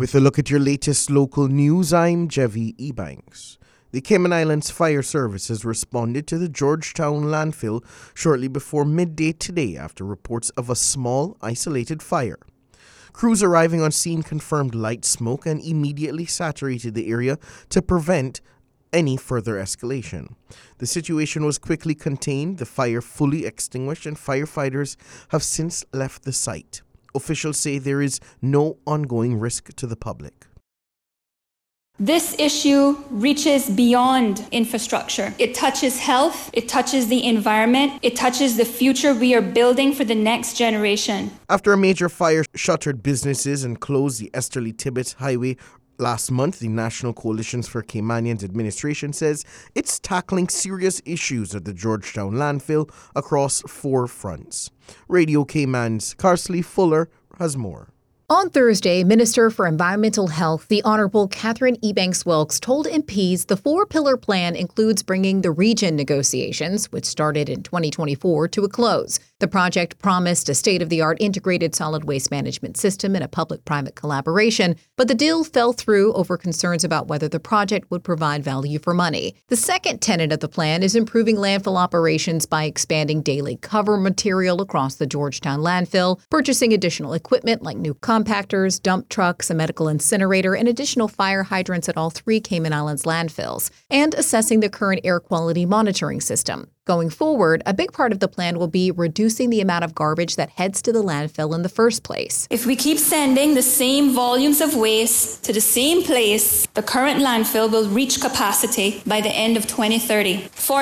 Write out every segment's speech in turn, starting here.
With a look at your latest local news, I'm Jevi Ebanks. The Cayman Islands Fire Service has responded to the Georgetown landfill shortly before midday today after reports of a small, isolated fire. Crews arriving on scene confirmed light smoke and immediately saturated the area to prevent any further escalation. The situation was quickly contained, the fire fully extinguished, and firefighters have since left the site. Officials say there is no ongoing risk to the public. This issue reaches beyond infrastructure. It touches health, it touches the environment, it touches the future we are building for the next generation. After a major fire shuttered businesses and closed the Esterly-Tibbetts Highway last month, the National Coalitions for Caymanians administration says it's tackling serious issues at the Georgetown landfill across 4 fronts. Radio Cayman's Carsley Fuller has more. On Thursday, Minister for Environmental Health, the Honourable Catherine Ebanks-Wilkes, told MPs the 4-pillar plan includes bringing the region negotiations, which started in 2024, to a close. The project promised a state-of-the-art integrated solid waste management system and a public-private collaboration, but the deal fell through over concerns about whether the project would provide value for money. The second tenet of the plan is improving landfill operations by expanding daily cover material across the Georgetown landfill, purchasing additional equipment like new compactors, dump trucks, a medical incinerator, and additional fire hydrants at all 3 Cayman Islands landfills, and assessing the current air quality monitoring system. Going forward, a big part of the plan will be reducing the amount of garbage that heads to the landfill in the first place. If we keep sending the same volumes of waste to the same place, the current landfill will reach capacity by the end of 2030.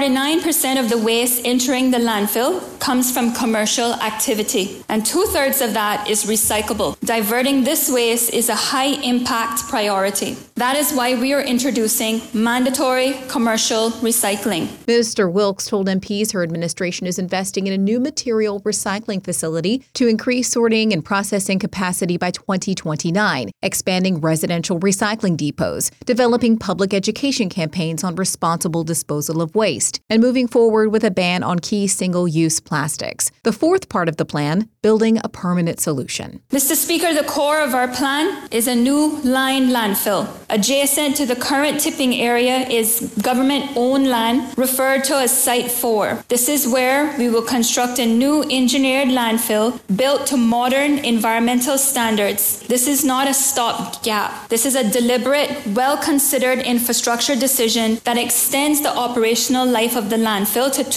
49% of the waste entering the landfill comes from commercial activity, and 2/3 of that is recyclable. Diverting this waste is a high-impact priority. That is why we are introducing mandatory commercial recycling. Minister Wilkes told MPs her administration is investing in a new material recycling facility to increase sorting and processing capacity by 2029, expanding residential recycling depots, developing public education campaigns on responsible disposal of waste, and moving forward with a ban on key single-use plastics. The 4th part of the plan, building a permanent solution. Mr. Speaker, the core of our plan is a new lined landfill. Adjacent to the current tipping area is government-owned land referred to as Site 4. This is where we will construct a new engineered landfill built to modern environmental standards. This is not a stopgap. This is a deliberate, well-considered infrastructure decision that extends the operational life of the landfill to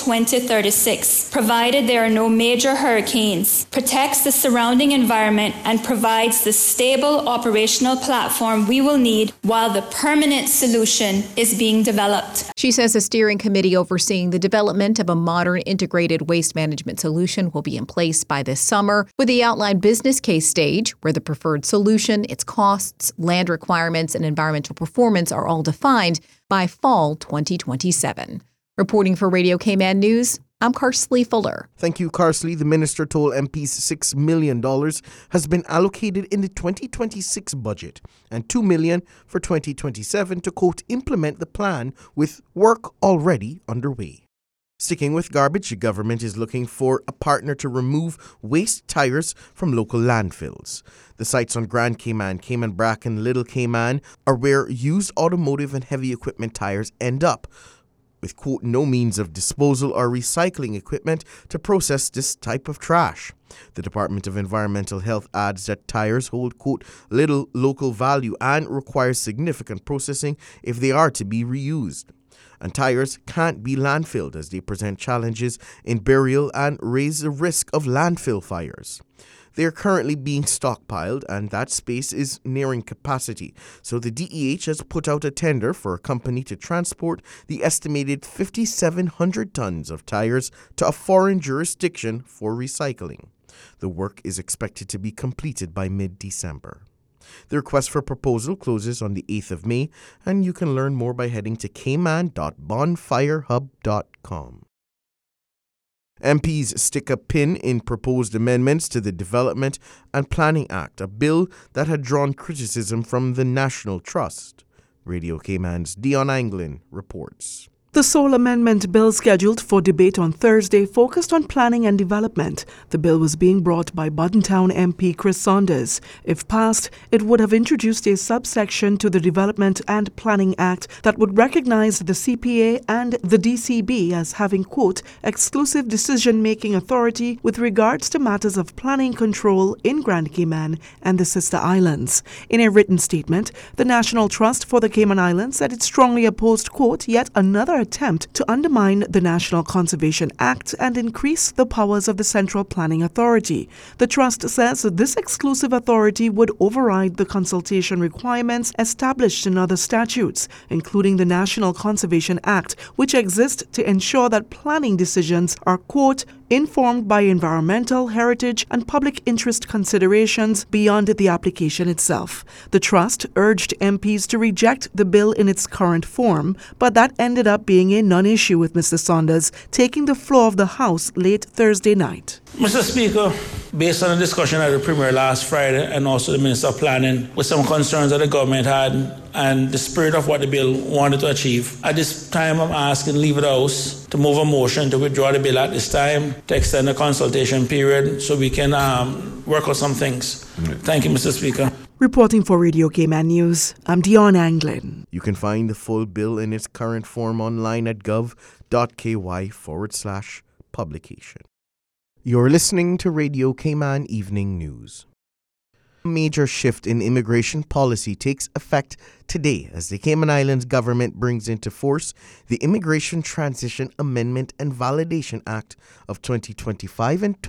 2036, provided there are no major hurricanes, protects the surrounding environment, and provides the stable operational platform we will need while the permanent solution is being developed. She says a steering committee overseeing the development of a modern integrated waste management solution will be in place by this summer, with the outlined business case stage, where the preferred solution, its costs, land requirements, and environmental performance are all defined by fall 2027. Reporting for Radio Cayman News, I'm Carsley Fuller. Thank you, Carsley. The minister told MPs $6 million has been allocated in the 2026 budget and $2 million for 2027 to, quote, implement the plan with work already underway. Sticking with garbage, the government is looking for a partner to remove waste tires from local landfills. The sites on Grand Cayman, Cayman Brac, and Little Cayman are where used automotive and heavy equipment tires end up, with, quote, no means of disposal or recycling equipment to process this type of trash. The Department of Environmental Health adds that tires hold, quote, little local value and require significant processing if they are to be reused. And tires can't be landfilled as they present challenges in burial and raise the risk of landfill fires. They are currently being stockpiled and that space is nearing capacity, so the DEH has put out a tender for a company to transport the estimated 5,700 tons of tires to a foreign jurisdiction for recycling. The work is expected to be completed by mid-December. The request for proposal closes on the 8th of May, and you can learn more by heading to cayman.bonfirehub.com. MPs stick a pin in proposed amendments to the Development and Planning Act, a bill that had drawn criticism from the National Trust. Radio Cayman's Dion Anglin reports. The sole amendment bill scheduled for debate on Thursday focused on planning and development. The bill was being brought by Buddentown MP Chris Saunders. If passed, it would have introduced a subsection to the Development and Planning Act that would recognize the CPA and the DCB as having, quote, exclusive decision-making authority with regards to matters of planning control in Grand Cayman and the sister islands. In a written statement, the National Trust for the Cayman Islands said it strongly opposed, quote, yet another attempt to undermine the National Conservation Act and increase the powers of the Central Planning Authority. The Trust says this exclusive authority would override the consultation requirements established in other statutes, including the National Conservation Act, which exist to ensure that planning decisions are, quote, informed by environmental, heritage, and public interest considerations beyond the application itself. The Trust urged MPs to reject the bill in its current form, but that ended up being a non-issue with Mr. Saunders taking the floor of the House late Thursday night. Mr. Speaker, based on the discussion at the Premier last Friday and also the Minister of Planning, with some concerns that the government had and the spirit of what the bill wanted to achieve, at this time I'm asking Leave the House to move a motion to withdraw the bill at this time, to extend the consultation period so we can work on some things. Thank you, Mr. Speaker. Reporting for Radio Cayman News, I'm Dion Anglin. You can find the full bill in its current form online at gov.ky/publication. You're listening to Radio Cayman Evening News. A major shift in immigration policy takes effect today as the Cayman Islands government brings into force the Immigration Transition Amendment and Validation Act of 2025 and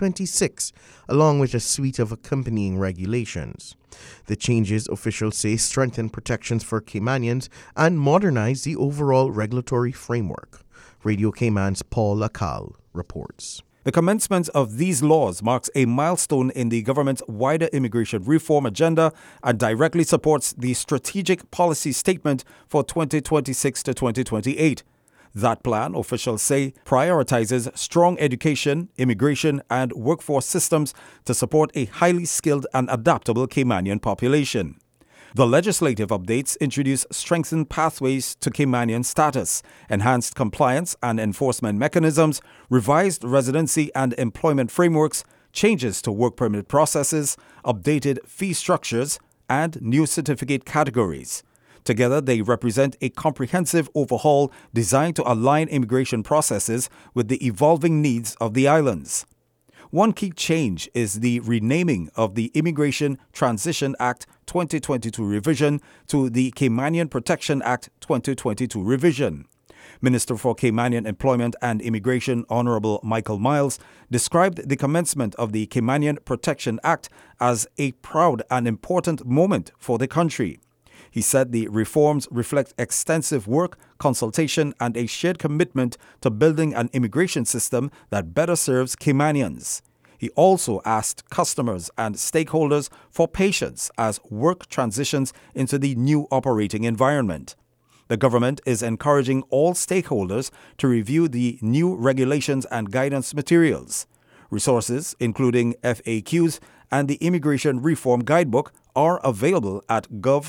2026, along with a suite of accompanying regulations. The changes, officials say, strengthen protections for Caymanians and modernize the overall regulatory framework. Radio Cayman's Paul Lacal reports. The commencement of these laws marks a milestone in the government's wider immigration reform agenda and directly supports the strategic policy statement for 2026 to 2028. That plan, officials say, prioritizes strong education, immigration, and workforce systems to support a highly skilled and adaptable Caymanian population. The legislative updates introduce strengthened pathways to Caymanian status, enhanced compliance and enforcement mechanisms, revised residency and employment frameworks, changes to work permit processes, updated fee structures, and new certificate categories. Together, they represent a comprehensive overhaul designed to align immigration processes with the evolving needs of the islands. One key change is the renaming of the Immigration Transition Act 2022 revision to the Caymanian Protection Act 2022 revision. Minister for Caymanian Employment and Immigration Honorable Michael Miles described the commencement of the Caymanian Protection Act as a proud and important moment for the country. He said the reforms reflect extensive work, consultation, and a shared commitment to building an immigration system that better serves Caymanians. He also asked customers and stakeholders for patience as work transitions into the new operating environment. The government is encouraging all stakeholders to review the new regulations and guidance materials. Resources, including FAQs and the Immigration Reform Guidebook, are available at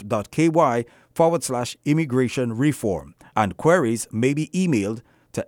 gov.ky/immigration reform, and queries may be emailed to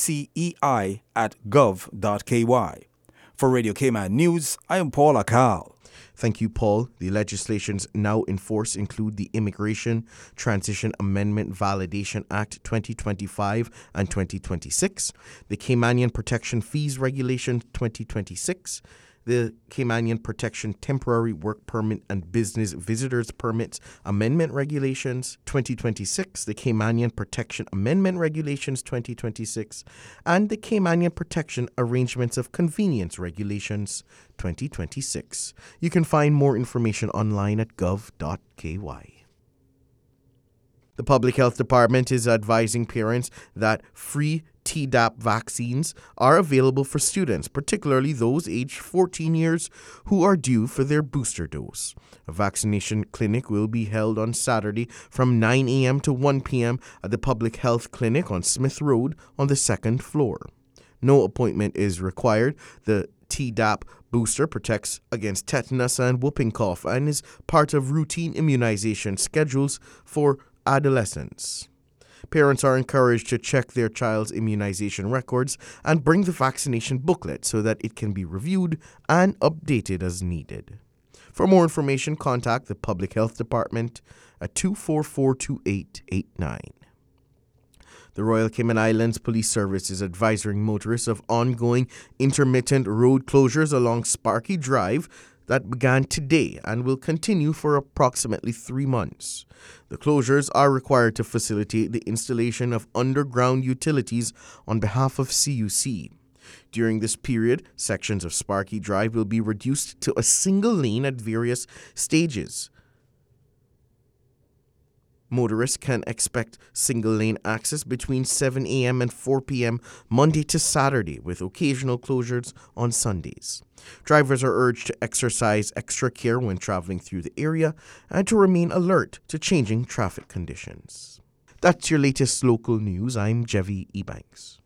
mcei@gov.ky. For Radio Cayman News, I am Paul Lacal. Thank you, Paul. The legislations now in force include the Immigration Transition Amendment Validation Act 2025 and 2026, the Caymanian Protection Fees Regulation 2026, the Caymanian Protection Temporary Work Permit and Business Visitors Permits Amendment Regulations 2026, the Caymanian Protection Amendment Regulations 2026, and the Caymanian Protection Arrangements of Convenience Regulations 2026. You can find more information online at gov.ky. The Public Health Department is advising parents that free Tdap vaccines are available for students, particularly those aged 14 years who are due for their booster dose. A vaccination clinic will be held on Saturday from 9 a.m. to 1 p.m. at the Public Health Clinic on Smith Road on the second floor. No appointment is required. The Tdap booster protects against tetanus and whooping cough and is part of routine immunization schedules for adolescents. Parents are encouraged to check their child's immunization records and bring the vaccination booklet so that it can be reviewed and updated as needed. For more information, contact the Public Health Department at 244-2889. The Royal Cayman Islands Police Service is advising motorists of ongoing intermittent road closures along Sparky Drive that began today and will continue for approximately 3 months. The closures are required to facilitate the installation of underground utilities on behalf of CUC. During this period, sections of Sparky Drive will be reduced to a single lane at various stages. Motorists can expect single-lane access between 7 a.m. and 4 p.m. Monday to Saturday, with occasional closures on Sundays. Drivers are urged to exercise extra care when traveling through the area and to remain alert to changing traffic conditions. That's your latest local news. I'm Jevi Ebanks.